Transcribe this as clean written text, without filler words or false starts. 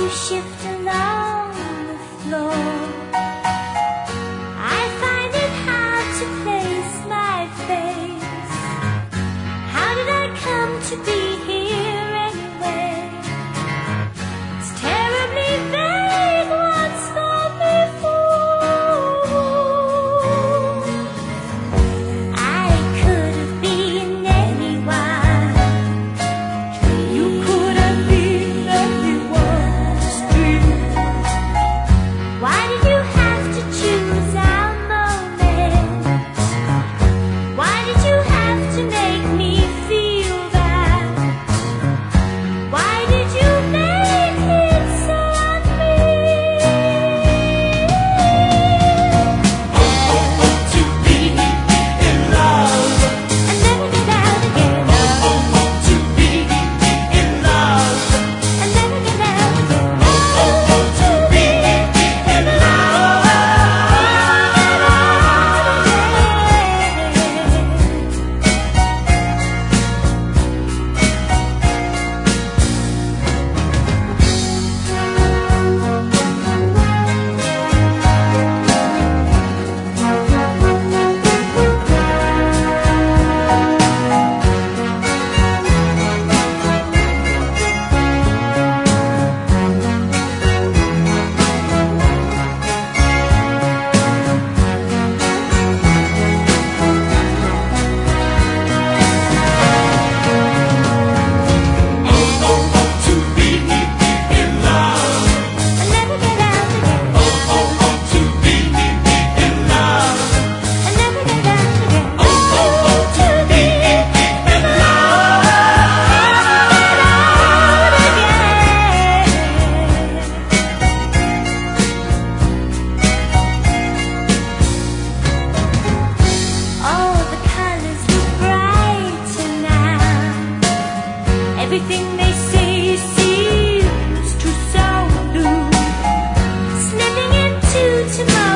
you shift along the floor, I find it hard to place my face. How did I come to be here anyway? It's terribly vague, what's thought before. I could have been anyone. You could have been anyone's dream. Why did you have to choose our moment? Why did you have to make me feel that? Why did you make it so unreal? To be in love, And never get out again. to be in love, And never get out again. to be in love. To be in love, And never get out again. to be in love, And never get out again. to be in All the colors look brighter now. Everything they say seems to sound blue. Slipping into tomorrow.